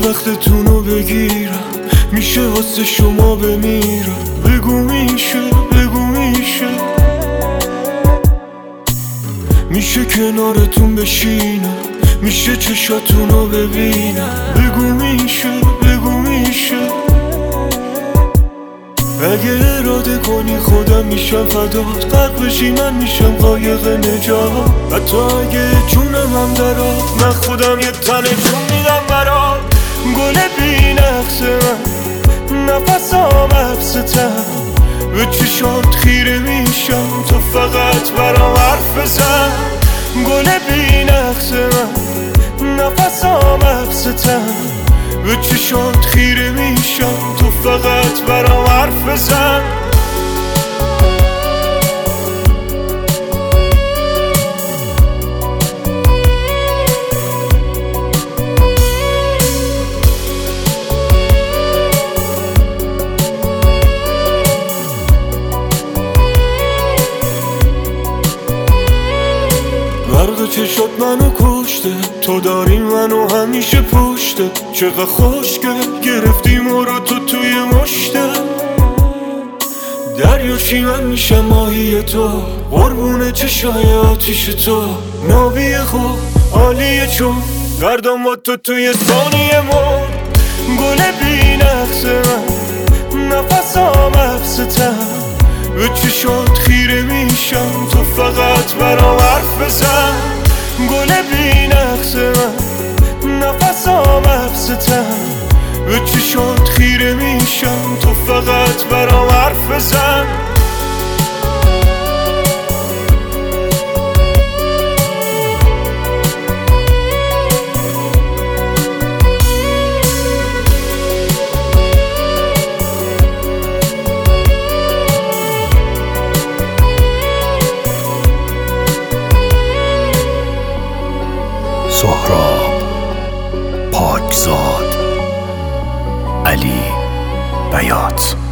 وقتتونو بگیرم، میشه واسه شما بمیرم. بگو میشه، بگو میشه، میشه کنارتون بشینم، میشه چشاتونو ببینم. بگو میشه، بگو میشه، اگه اراده کنی خودم میشم فدات. غرق بشی من میشم قایق نجات. حتی اگه جونم هم درات، من خودم یه تن جون میدم برات. گل بی نقص من، نفسام حبستم، به چشات خیره میشم تو فقط برام حرف بزن. گل بی نقص من، نفسام حبستم، به چشات خیره میشم تو فقط برام حرف بزن. برق چشات منو کشته، تو داری منو همیشه پشته. چقدر خوشگل گرفتی مرا تو توی مشته. دریاشی من میشم ماهی تو، قربون چشای آتیش تو. نابی خوب عالیه چون گردم با تو توی ثانیه مون. گل بی نقص من، نفسام حبستم، به چشات خیره میشم تو فقط برام حرف بزن. گل بی نقص من، نفسام حبستم، به چشات خیره میشم تو فقط برام حرف بزن. سهراب پاکزاد، علی بیات.